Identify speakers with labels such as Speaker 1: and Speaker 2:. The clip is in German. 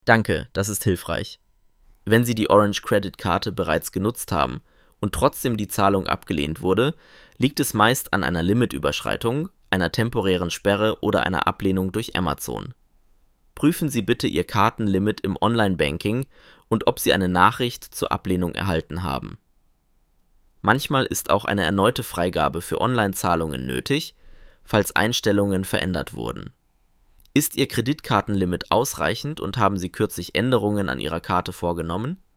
Speaker 1: Danke, das ist hilfreich. Wenn Sie die Orange Credit Karte bereits genutzt haben und trotzdem die Zahlung abgelehnt wurde, liegt es meist an einer Limitüberschreitung, einer temporären Sperre oder einer Ablehnung durch Amazon. Prüfen Sie bitte Ihr Kartenlimit im Online-Banking und ob Sie eine Nachricht zur Ablehnung erhalten haben. Manchmal ist auch eine erneute Freigabe für Online-Zahlungen nötig, falls Einstellungen verändert wurden. Ist Ihr Kreditkartenlimit ausreichend und haben Sie kürzlich Änderungen an Ihrer Karte vorgenommen?